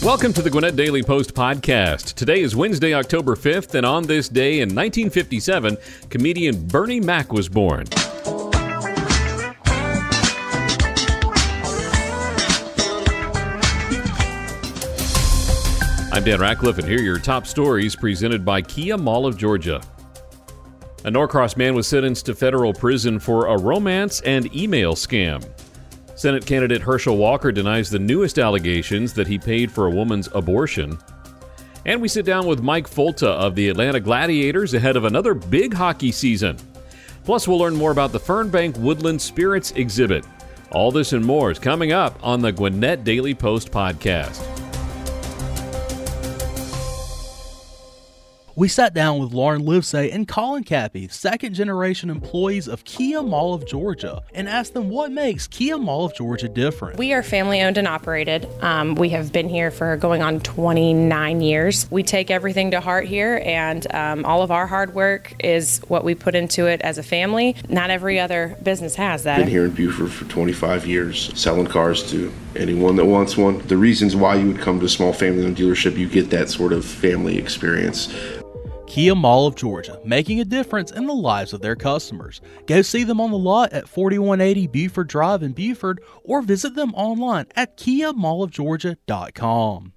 Welcome to the Gwinnett Daily Post podcast. Today is Wednesday, October 5th, and on this day in 1957, comedian Bernie Mac was born. I'm Dan Ratcliffe, and here are your top stories presented by Kia Mall of Georgia. A Norcross man was sentenced to federal prison for a romance and email scam. Senate candidate Herschel Walker denies the newest allegations that he paid for a woman's abortion. And we sit down with Mike Folta of the Atlanta Gladiators ahead of another big hockey season. Plus, we'll learn more about the Fernbank Woodland Spirits exhibit. All this and more is coming up on the Gwinnett Daily Post podcast. We sat down with Lauren Livesay and Colin Cappy, second-generation employees of Kia Mall of Georgia, and asked them what makes Kia Mall of Georgia different. We are family-owned and operated. We have been here for going on 29 years. We take everything to heart here, and all of our hard work is what we put into it as a family. Not every other business has that. Been here in Buford for 25 years, selling cars to anyone that wants one. The reasons why you would come to a small family-owned dealership, you get that sort of family experience. Kia Mall of Georgia, making a difference in the lives of their customers. Go see them on the lot at 4180 Buford Drive in Buford or visit them online at kiamallofgeorgia.com.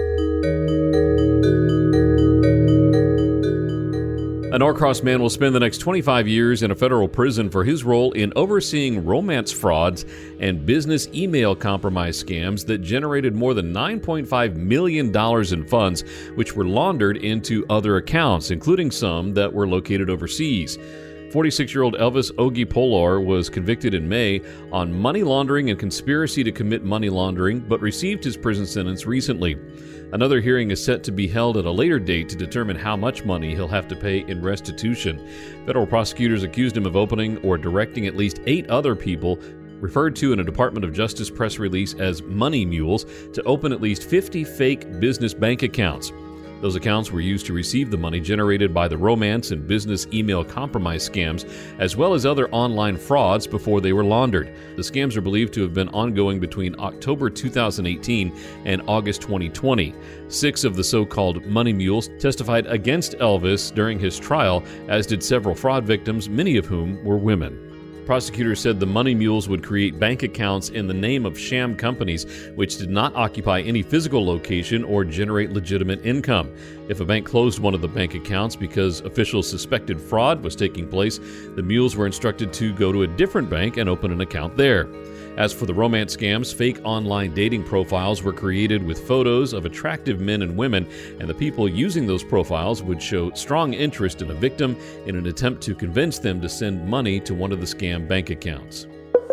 A Norcross man will spend the next 25 years in a federal prison for his role in overseeing romance frauds and business email compromise scams that generated more than $9.5 million in funds, which were laundered into other accounts, including some that were located overseas. 46-year-old Elvis Ogie Polar was convicted in May on money laundering and conspiracy to commit money laundering, but received his prison sentence recently. Another hearing is set to be held at a later date to determine how much money he'll have to pay in restitution. Federal prosecutors accused him of opening or directing at least 8 other people, referred to in a Department of Justice press release as money mules, to open at least 50 fake business bank accounts. Those accounts were used to receive the money generated by the romance and business email compromise scams, as well as other online frauds before they were laundered. The scams are believed to have been ongoing between October 2018 and August 2020. 6 of the so-called money mules testified against Elvis during his trial, as did several fraud victims, many of whom were women. Prosecutors said the money mules would create bank accounts in the name of sham companies which did not occupy any physical location or generate legitimate income. If a bank closed one of the bank accounts because officials suspected fraud was taking place, the mules were instructed to go to a different bank and open an account there. As for the romance scams, fake online dating profiles were created with photos of attractive men and women, and the people using those profiles would show strong interest in a victim in an attempt to convince them to send money to one of the scam bank accounts.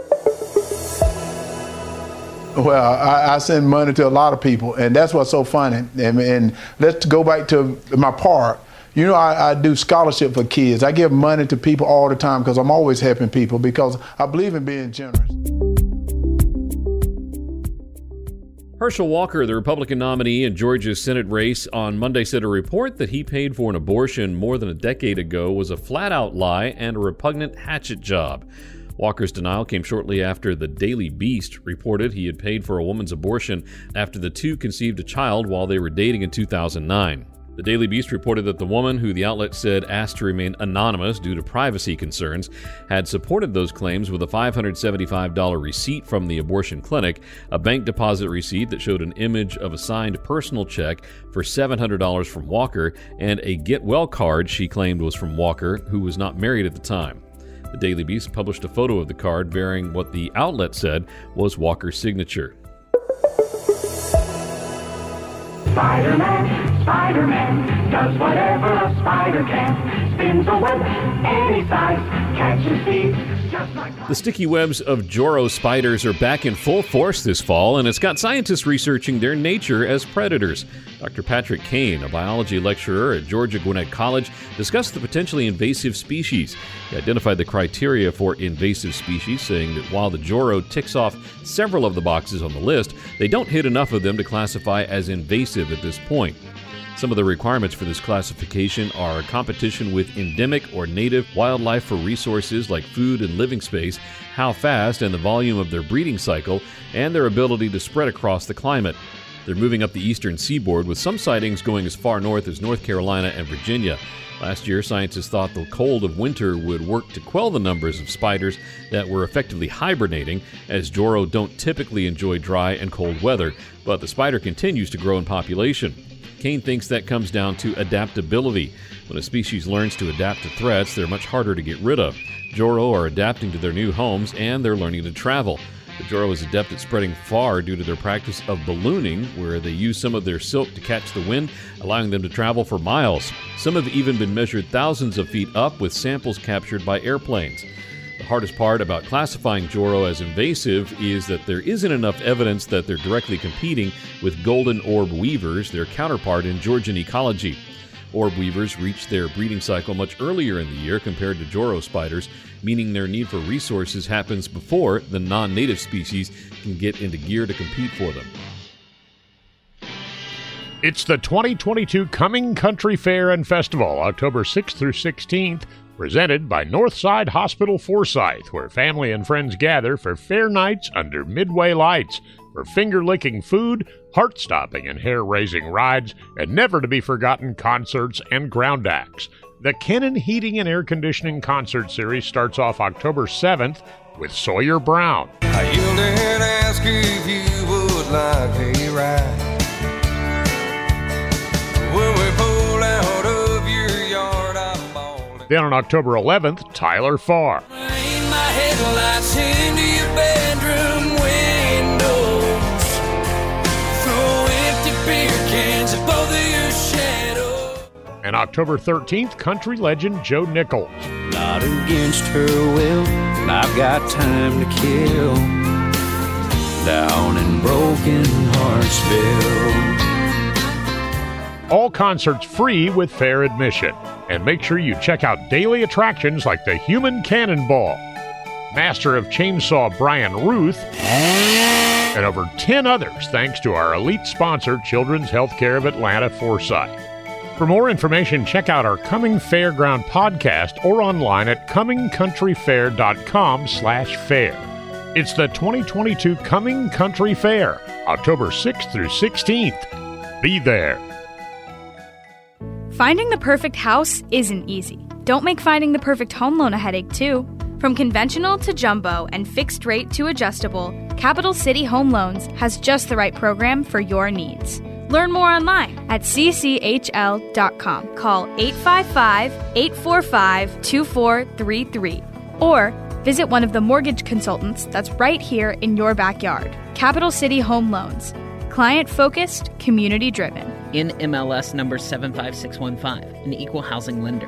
Well, I send money to a lot of people, and that's what's so funny. And let's go back to my park. You know, I do scholarship for kids. I give money to people all the time because I'm always helping people because I believe in being generous. Herschel Walker, the Republican nominee in Georgia's Senate race, on Monday said a report that he paid for an abortion more than a decade ago was a flat-out lie and a repugnant hatchet job. Walker's denial came shortly after the Daily Beast reported he had paid for a woman's abortion after the two conceived a child while they were dating in 2009. The Daily Beast reported that the woman, who the outlet said asked to remain anonymous due to privacy concerns, had supported those claims with a $575 receipt from the abortion clinic, a bank deposit receipt that showed an image of a signed personal check for $700 from Walker, and a Get Well card she claimed was from Walker, who was not married at the time. The Daily Beast published a photo of the card bearing what the outlet said was Walker's signature. Spider-Man does whatever a spider can. Spins a web any size, catches thieves just like... The sticky webs of Joro spiders are back in full force this fall, and it's got scientists researching their nature as predators. Dr. Patrick Kane, a biology lecturer at Georgia Gwinnett College, discussed the potentially invasive species. He identified the criteria for invasive species, saying that while the Joro ticks off several of the boxes on the list, they don't hit enough of them to classify as invasive at this point. Some of the requirements for this classification are competition with endemic or native wildlife for resources like food and living space, how fast and the volume of their breeding cycle, and their ability to spread across the climate. They're moving up the eastern seaboard, with some sightings going as far north as North Carolina and Virginia. Last year, scientists thought the cold of winter would work to quell the numbers of spiders that were effectively hibernating, as Joro don't typically enjoy dry and cold weather, but the spider continues to grow in population. Kane thinks that comes down to adaptability. When a species learns to adapt to threats, they're much harder to get rid of. Joro are adapting to their new homes, and they're learning to travel. The Joro is adept at spreading far due to their practice of ballooning, where they use some of their silk to catch the wind, allowing them to travel for miles. Some have even been measured thousands of feet up with samples captured by airplanes. The hardest part about classifying Joro as invasive is that there isn't enough evidence that they're directly competing with golden orb weavers, their counterpart in Georgian ecology. Orb weavers reach their breeding cycle much earlier in the year compared to Joro spiders, meaning their need for resources happens before the non-native species can get into gear to compete for them. It's the 2022 Cumming Country Fair and Festival, October 6th through 16th, presented by Northside Hospital Forsyth, where family and friends gather for fair nights under Midway lights, for finger-licking food, heart-stopping and hair-raising rides, and never-to-be-forgotten concerts and ground acts. The Kennan Heating and Air Conditioning Concert Series starts off October 7th with Sawyer Brown. I yelled and asked if you would like a ride. When we pulled out of your yard, I bawled. Then on October 11th, Tyler Farr. Aim my headlights into your bedroom windows. Throw empty beer cans at both of your shadows. And October 13th, country legend Joe Nichols. Not against her will, I've got time to kill. Down in Broken Heartsville. All concerts free with fair admission. And make sure you check out daily attractions like the Human Cannonball, Master of Chainsaw Brian Ruth, and over 10 others thanks to our elite sponsor, Children's Healthcare of Atlanta, Forsyth. For more information, check out our Cumming Fairground podcast or online at cummingcountryfair.com/fair. It's the 2022 Cumming Country Fair, October 6th through 16th. Be there. Finding the perfect house isn't easy. Don't make finding the perfect home loan a headache, too. From conventional to jumbo and fixed rate to adjustable, Capital City Home Loans has just the right program for your needs. Learn more online at cchl.com. Call 855-845-2433 or visit one of the mortgage consultants that's right here in your backyard. Capital City Home Loans. Client-focused, community-driven. In MLS number 75615, an equal housing lender.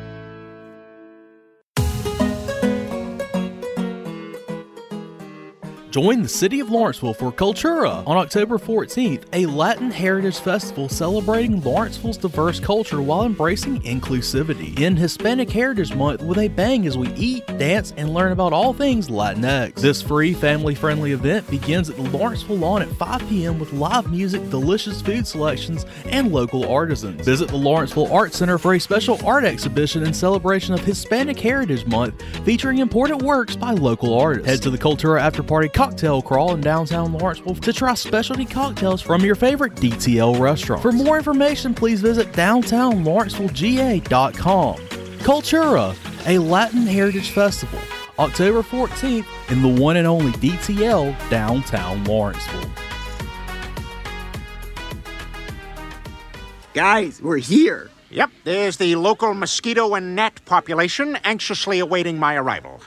Join the City of Lawrenceville for Cultura on October 14th, a Latin heritage festival celebrating Lawrenceville's diverse culture while embracing inclusivity. In Hispanic Heritage Month with a bang as we eat, dance, and learn about all things Latinx. This free, family-friendly event begins at the Lawrenceville Lawn at 5 p.m. with live music, delicious food selections, and local artisans. Visit the Lawrenceville Arts Center for a special art exhibition in celebration of Hispanic Heritage Month featuring important works by local artists. Head to the Cultura After Party Cocktail Crawl in downtown Lawrenceville to try specialty cocktails from your favorite DTL restaurant. For more information, please visit downtownlawrencevilleGA.com. Cultura, a Latin Heritage Festival, October 14th in the one and only DTL downtown Lawrenceville. Guys, we're here. Yep, there's the local mosquito and gnat population anxiously awaiting my arrival.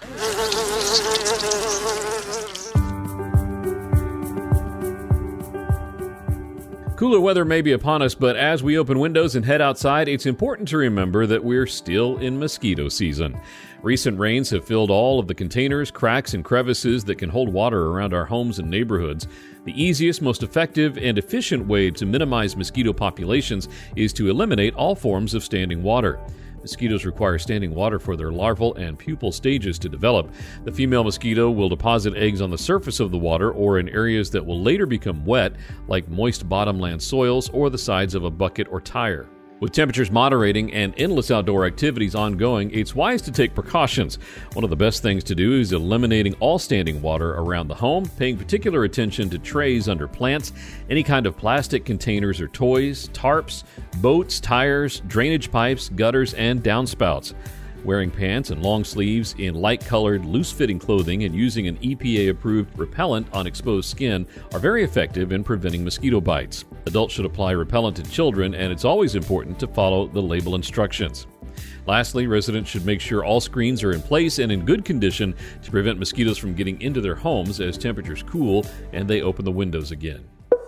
Cooler weather may be upon us, but as we open windows and head outside, it's important to remember that we're still in mosquito season. Recent rains have filled all of the containers, cracks, and crevices that can hold water around our homes and neighborhoods. The easiest, most effective, and efficient way to minimize mosquito populations is to eliminate all forms of standing water. Mosquitoes require standing water for their larval and pupal stages to develop. The female mosquito will deposit eggs on the surface of the water or in areas that will later become wet, like moist bottomland soils or the sides of a bucket or tire. With temperatures moderating and endless outdoor activities ongoing, it's wise to take precautions. One of the best things to do is eliminating all standing water around the home, paying particular attention to trays under plants, any kind of plastic containers or toys, tarps, boats, tires, drainage pipes, gutters, and downspouts. Wearing pants and long sleeves in light-colored, loose-fitting clothing and using an EPA-approved repellent on exposed skin are very effective in preventing mosquito bites. Adults should apply repellent to children, and it's always important to follow the label instructions. Lastly, residents should make sure all screens are in place and in good condition to prevent mosquitoes from getting into their homes as temperatures cool and they open the windows again.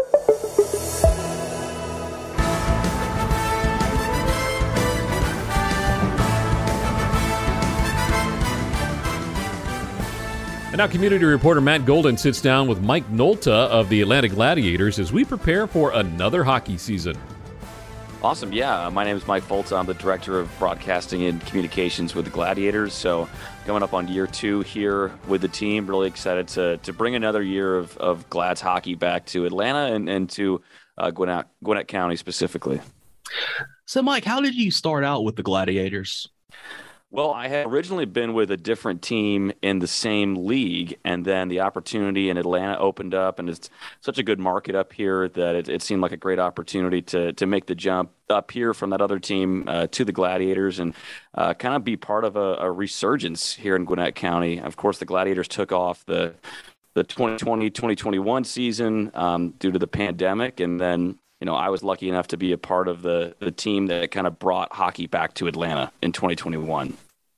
And now community reporter Matt Golden sits down with Mike Nolta of the Atlanta Gladiators as we prepare for another hockey season. Awesome. Yeah, my name is Mike Foltz. I'm the Director of Broadcasting and Communications with the Gladiators. So coming up on year 2 here with the team, really excited to bring another year of Glads hockey back to Atlanta and to Gwinnett County specifically. So, Mike, how did you start out with the Gladiators? Well, I had originally been with a different team in the same league, and then the opportunity in Atlanta opened up, and it's such a good market up here that it seemed like a great opportunity to make the jump up here from that other team to the Gladiators and kind of be part of a resurgence here in Gwinnett County. Of course, the Gladiators took off the 2020-2021 season due to the pandemic, and then I was lucky enough to be a part of the team that kind of brought hockey back to Atlanta in 2021.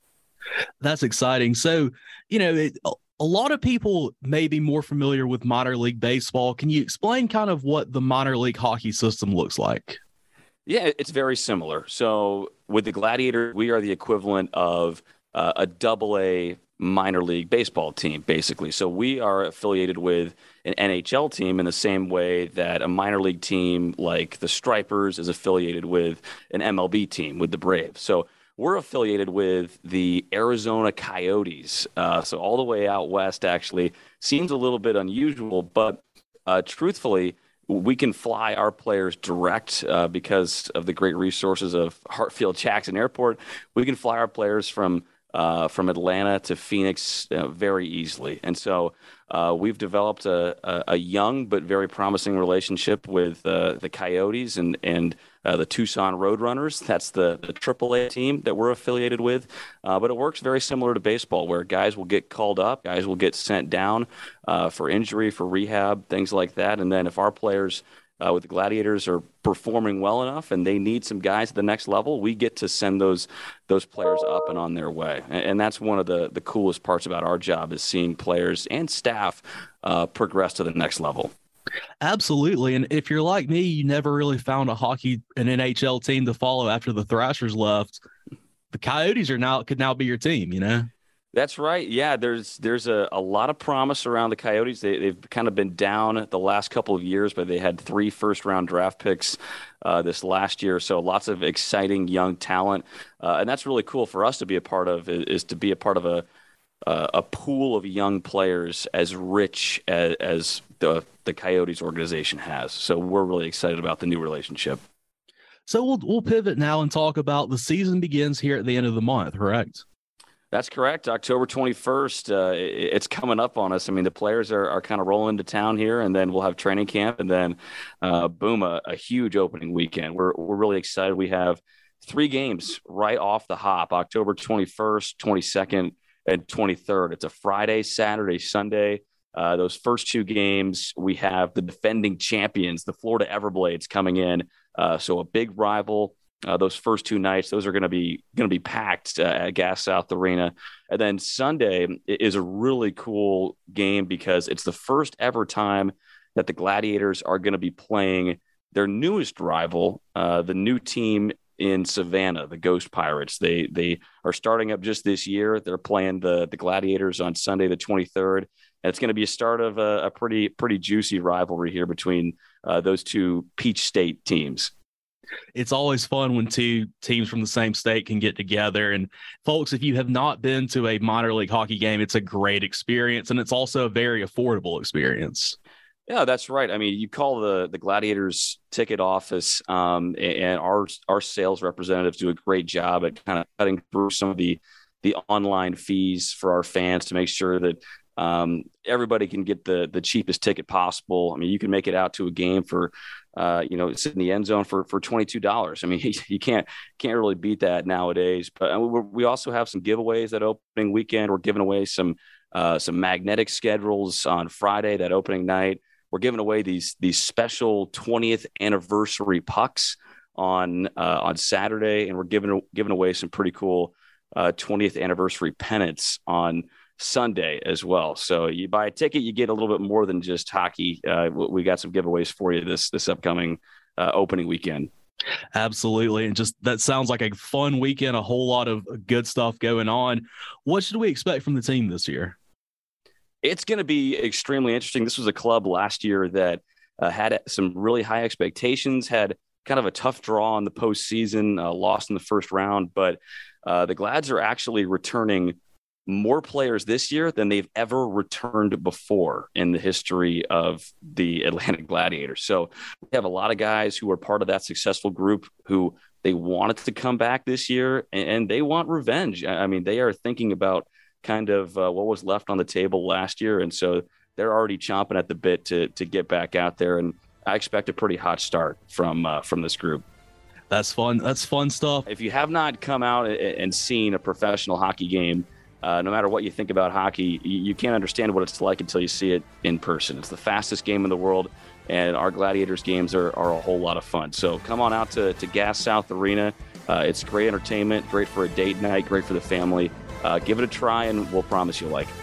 That's exciting. So, a lot of people may be more familiar with minor league baseball. Can you explain kind of what the minor league hockey system looks like? Yeah, it's very similar. So with the Gladiators, we are the equivalent of a AA minor league baseball team, basically. So we are affiliated with an NHL team in the same way that a minor league team like the Stripers is affiliated with an MLB team, with the Braves. So we're affiliated with the Arizona Coyotes. So all the way out west, actually. Seems a little bit unusual, but truthfully, we can fly our players direct because of the great resources of Hartsfield-Jackson Airport. We can fly our players from Atlanta to Phoenix very easily. And so we've developed a young but very promising relationship with the Coyotes and the Tucson Roadrunners. That's the AAA team that we're affiliated with. But it works very similar to baseball, where guys will get called up, guys will get sent down for injury, for rehab, things like that. And then if our players with the Gladiators are performing well enough and they need some guys at the next level, we get to send those players up and on their way. And that's one of the coolest parts about our job, is seeing players and staff progress to the next level. Absolutely. And if you're like me, you never really found an NHL team to follow after the Thrashers left. The Coyotes could now be your team, That's right. Yeah, there's a lot of promise around the Coyotes. They've kind of been down the last couple of years, but they had 3 first-round draft picks this last year. So lots of exciting young talent, and that's really cool for us to be a part of. Is to be a part of a pool of young players as rich as the Coyotes organization has. So we're really excited about the new relationship. So we'll pivot now and talk about the season begins here at the end of the month, correct? That's correct. October 21st, it's coming up on us. I mean, the players are kind of rolling into town here, and then we'll have training camp, and then boom, a huge opening weekend. We're really excited. We have 3 games right off the hop, October 21st, 22nd, and 23rd. It's a Friday, Saturday, Sunday. Those first 2 games, we have the defending champions, the Florida Everblades, coming in. So a big rival. Those first 2 nights, those are going to be packed at Gas South Arena. And then Sunday is a really cool game because it's the first ever time that the Gladiators are going to be playing their newest rival, the new team in Savannah, the Ghost Pirates. They are starting up just this year. They're playing the Gladiators on Sunday, the 23rd. And it's going to be a start of a pretty juicy rivalry here between those 2 Peach State teams. It's always fun when 2 teams from the same state can get together. And folks, if you have not been to a minor league hockey game, it's a great experience. And it's also a very affordable experience. Yeah, that's right. I mean, you call the Gladiators ticket office, and our sales representatives do a great job at kind of cutting through some of the online fees for our fans to make sure that everybody can get the cheapest ticket possible. I mean, you can make it out to a game for sit in the end zone for $22. I mean, you can't really beat that nowadays. But we also have some giveaways that opening weekend. We're giving away some magnetic schedules on Friday, that opening night. We're giving away these special 20th anniversary pucks on Saturday, and we're giving away some pretty cool 20th anniversary pennants on Sunday as well. So you buy a ticket, you get a little bit more than just hockey. We got some giveaways for you this upcoming opening weekend. Absolutely. And just that sounds like a fun weekend, a whole lot of good stuff going on. What should we expect from the team this year? It's going to be extremely interesting. This was a club last year that had some really high expectations, had kind of a tough draw in the postseason, lost in the first round. But the Glads are actually returning more players this year than they've ever returned before in the history of the Atlanta Gladiators. So we have a lot of guys who are part of that successful group who they wanted to come back this year, and they want revenge. I mean, they are thinking about kind of what was left on the table last year. And so they're already chomping at the bit to get back out there. And I expect a pretty hot start from this group. That's fun. That's fun stuff. If you have not come out and seen a professional hockey game, no matter what you think about hockey, you can't understand what it's like until you see it in person. It's the fastest game in the world, and our Gladiators games are a whole lot of fun. So come on out to Gas South Arena. It's great entertainment, great for a date night, great for the family. Give it a try, and we'll promise you'll like it.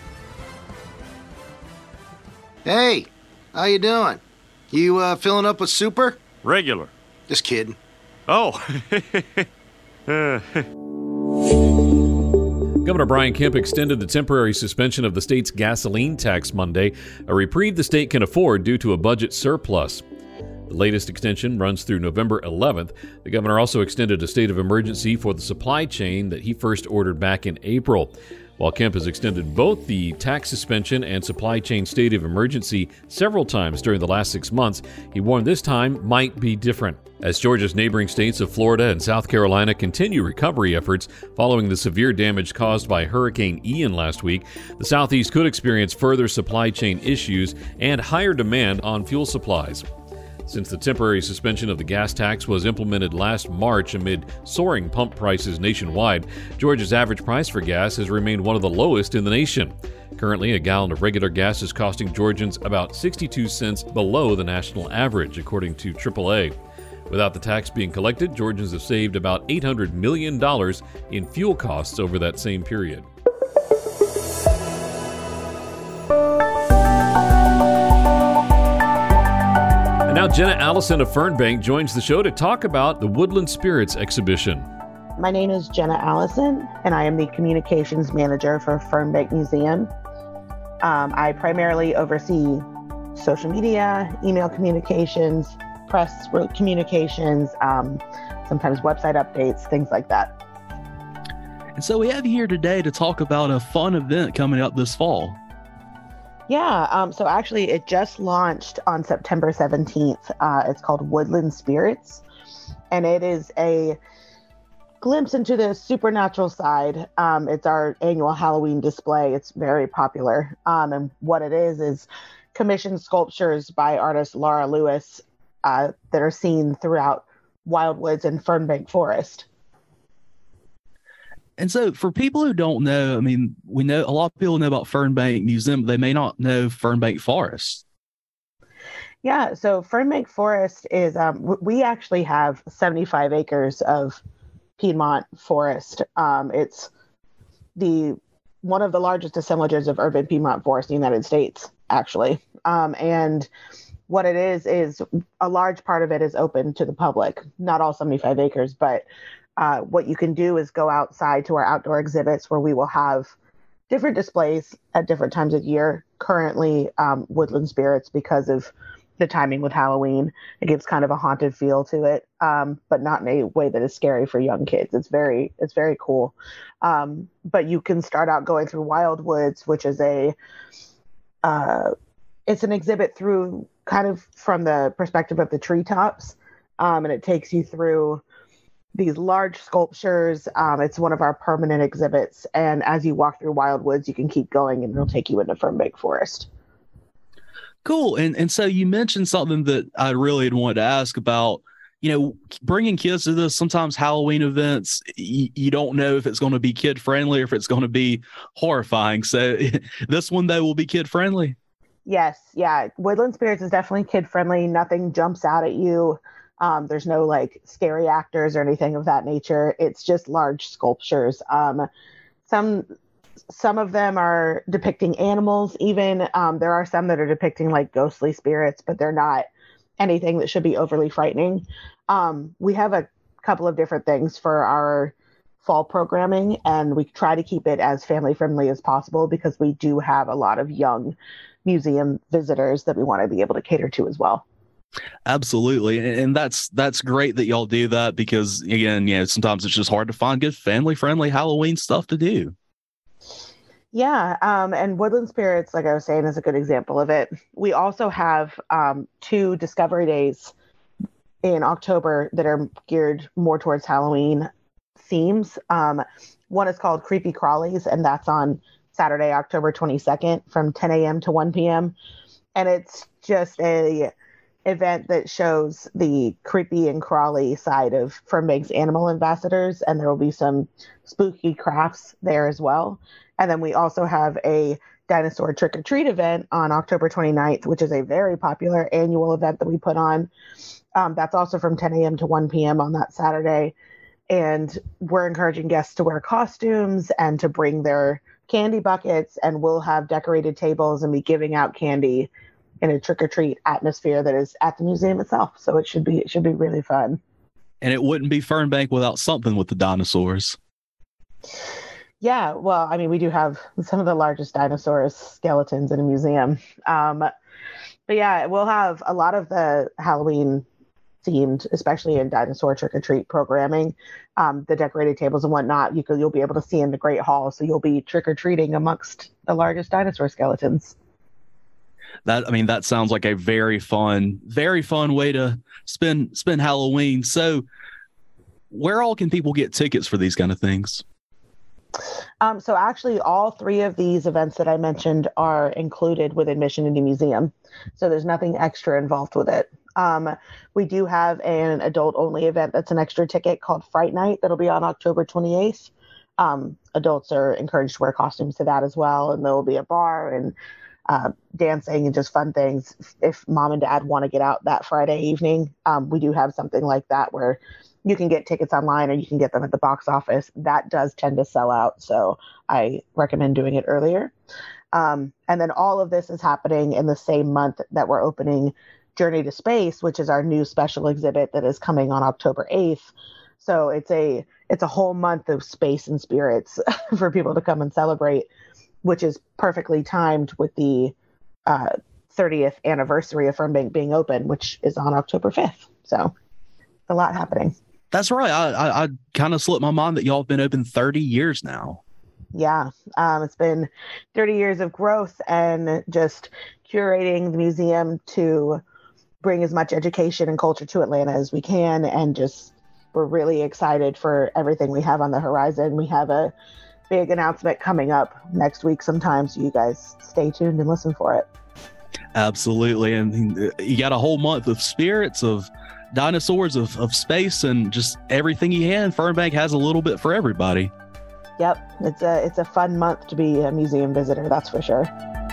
Hey, how you doing? You filling up with super? Regular. Just kidding. Oh. Governor Brian Kemp extended the temporary suspension of the state's gasoline tax Monday, a reprieve the state can afford due to a budget surplus. The latest extension runs through November 11th. The governor also extended a state of emergency for the supply chain that he first ordered back in April. While Kemp has extended both the tax suspension and supply chain state of emergency several times during the last 6 months, he warned this time might be different. As Georgia's neighboring states of Florida and South Carolina continue recovery efforts following the severe damage caused by Hurricane Ian last week, the Southeast could experience further supply chain issues and higher demand on fuel supplies. Since the temporary suspension of the gas tax was implemented last March amid soaring pump prices nationwide, Georgia's average price for gas has remained one of the lowest in the nation. Currently, a gallon of regular gas is costing Georgians about 62 cents below the national average, according to AAA. Without the tax being collected, Georgians have saved about $800 million in fuel costs over that same period. Now Jenna Allison of Fernbank joins the show to talk about the Woodland Spirits exhibition. My name is Jenna Allison, and I am the communications manager for Fernbank Museum. I primarily oversee social media, email communications, press communications, sometimes website updates, things like that. And so we have you here today to talk about a fun event coming up this fall. Yeah, so actually it just launched on September 17th. It's called Woodland Spirits, and it is a glimpse into the supernatural side. It's our annual Halloween display. It's very popular. And what it is commissioned sculptures by artist Laura Lewis that are seen throughout Wildwoods and Fernbank Forest. And so for people who don't know, I mean, we know a lot of people know about Fernbank Museum, but they may not know Fernbank Forest. Yeah, so Fernbank Forest is, we actually have 75 acres of Piedmont forest. It's one of the largest assemblages of urban Piedmont forest in the United States, actually. And what it is a large part of it is open to the public, not all 75 acres, but what you can do is go outside to our outdoor exhibits where we will have different displays at different times of year. Currently, Woodland Spirits, because of the timing with Halloween, it gives kind of a haunted feel to it, but not in a way that is scary for young kids. It's very cool. But you can start out going through Wildwoods, which is a it's an exhibit through kind of from the perspective of the treetops, and it takes you through these large sculptures. It's one of our permanent exhibits, and as you walk through Wildwoods, you can keep going, and it'll take you into Fernbank Forest. Cool. And so you mentioned something that I really had wanted to ask about. Bringing kids to this, sometimes Halloween events, you don't know if it's going to be kid friendly or if it's going to be horrifying. So this one, though, will be kid friendly. Yes. Yeah. Woodland Spirits is definitely kid friendly. Nothing jumps out at you. There's no like scary actors or anything of that nature. It's just large sculptures. Some of them are depicting animals even. There are some that are depicting like ghostly spirits, but they're not anything that should be overly frightening. We have a couple of different things for our fall programming, and we try to keep it as family friendly as possible because we do have a lot of young museum visitors that we want to be able to cater to as well. Absolutely. And that's great that y'all do that because, again, sometimes it's just hard to find good family friendly Halloween stuff to do. Yeah. And Woodland Spirits, like I was saying, is a good example of it. We also have 2 Discovery Days in October that are geared more towards Halloween themes. One is called Creepy Crawlies, and that's on Saturday, October 22nd from 10 a.m. to 1 p.m. And it's just a event that shows the creepy and crawly side of Fernbank's animal ambassadors, and there will be some spooky crafts there as well. And then we also have a dinosaur trick-or-treat event on October 29th, which is a very popular annual event that we put on. That's also from 10 a.m. to 1 p.m. on that Saturday. And we're encouraging guests to wear costumes and to bring their candy buckets, and we'll have decorated tables and be giving out candy in a trick-or-treat atmosphere that is at the museum itself. So it should be really fun. And it wouldn't be Fernbank without something with the dinosaurs. Yeah, well, I mean, we do have some of the largest dinosaurs skeletons in a museum. But yeah, we'll have a lot of the Halloween themed, especially in dinosaur trick-or-treat programming, the decorated tables and whatnot. You'll be able to see in the Great Hall, so you'll be trick-or-treating amongst the largest dinosaur skeletons. That sounds like a very fun way to spend Halloween. So where all can people get tickets for these kind of things? So actually all 3 of these events that I mentioned are included with admission into the museum. So there's nothing extra involved with it. We do have an adult only event that's an extra ticket called Fright Night that'll be on October 28th. Adults are encouraged to wear costumes to that as well. And there will be a bar and dancing and just fun things. If mom and dad want to get out that Friday evening, we do have something like that where you can get tickets online or you can get them at the box office. That does tend to sell out, so I recommend doing it earlier. And then all of this is happening in the same month that we're opening Journey to Space, which is our new special exhibit that is coming on October 8th. So it's a whole month of space and spirits for people to come and celebrate, which is perfectly timed with the 30th anniversary of Fernbank being open, which is on October 5th. So a lot happening. That's right. I kind of slipped my mind that y'all have been open 30 years now. Yeah. It's been 30 years of growth and just curating the museum to bring as much education and culture to Atlanta as we can. And just, we're really excited for everything we have on the horizon. We have a big announcement coming up next week sometime, so you guys stay tuned and listen for it. Absolutely. And you got a whole month of spirits, of dinosaurs, of space, and just everything you can. Fernbank has a little bit for everybody. Yep. It's a fun month to be a museum visitor, that's for sure.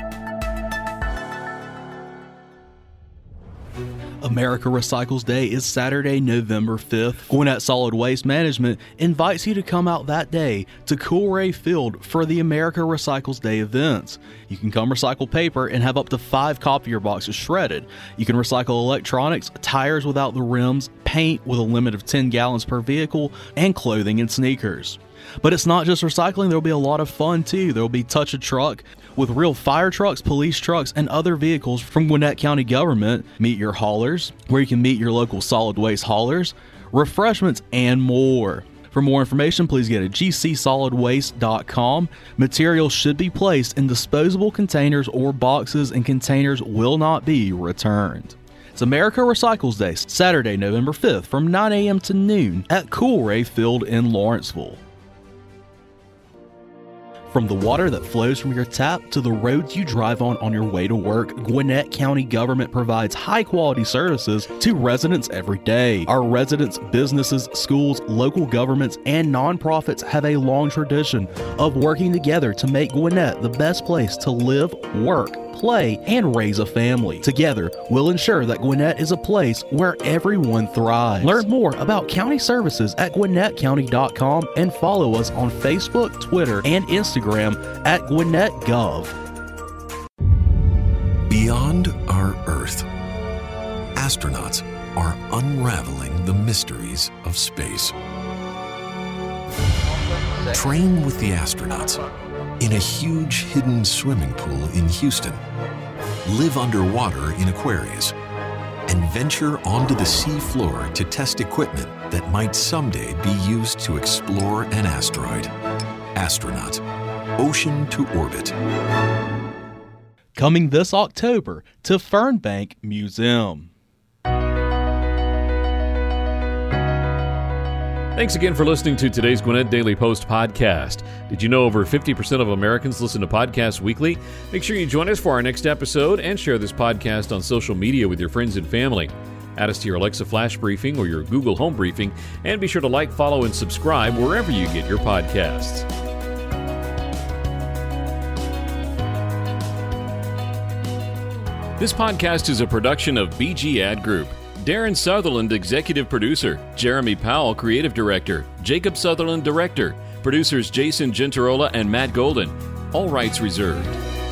America Recycles Day is Saturday, November 5th. Gwinnett Solid Waste Management invites you to come out that day to Coolray Field for the America Recycles Day events. You can come recycle paper and have up to 5 copier boxes shredded. You can recycle electronics, tires without the rims, paint with a limit of 10 gallons per vehicle, and clothing and sneakers. But it's not just recycling, there'll be a lot of fun too. There'll be Touch a Truck with real fire trucks, police trucks, and other vehicles from Gwinnett County government. Meet your haulers, where you can meet your local solid waste haulers, refreshments, and more. For more information, please go to gcsolidwaste.com. Materials should be placed in disposable containers or boxes, and containers will not be returned. It's America Recycles Day, Saturday, November 5th from 9 a.m. to noon at Coolray Field in Lawrenceville. From the water that flows from your tap to the roads you drive on your way to work, Gwinnett County government provides high-quality services to residents every day. Our residents, businesses, schools, local governments, and nonprofits have a long tradition of working together to make Gwinnett the best place to live, work, play, and raise a family. Together, we'll ensure that Gwinnett is a place where everyone thrives. Learn more about county services at GwinnettCounty.com and follow us on Facebook, Twitter, and Instagram at GwinnettGov. Beyond our Earth, astronauts are unraveling the mysteries of space. Train with the astronauts in a huge hidden swimming pool in Houston. Live underwater in Aquarius and venture onto the sea floor to test equipment that might someday be used to explore an asteroid. Astronaut, Ocean to Orbit. Coming this October to Fernbank Museum. Thanks again for listening to today's Gwinnett Daily Post podcast. Did you know over 50% of Americans listen to podcasts weekly? Make sure you join us for our next episode and share this podcast on social media with your friends and family. Add us to your Alexa Flash Briefing or your Google Home Briefing, and be sure to like, follow, and subscribe wherever you get your podcasts. This podcast is a production of BG Ad Group. Darren Sutherland, Executive Producer. Jeremy Powell, Creative Director. Jacob Sutherland, Director. Producers Jason Gentarola and Matt Golden. All rights reserved.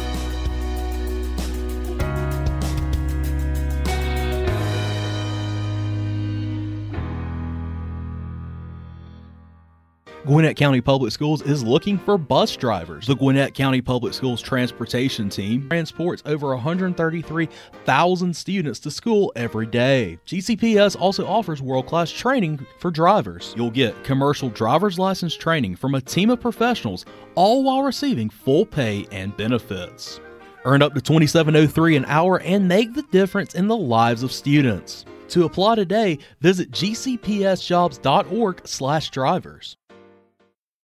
Gwinnett County Public Schools is looking for bus drivers. The Gwinnett County Public Schools transportation team transports over 133,000 students to school every day. GCPS also offers world-class training for drivers. You'll get commercial driver's license training from a team of professionals, all while receiving full pay and benefits. Earn up to $27.03 an hour and make the difference in the lives of students. To apply today, visit gcpsjobs.org/drivers.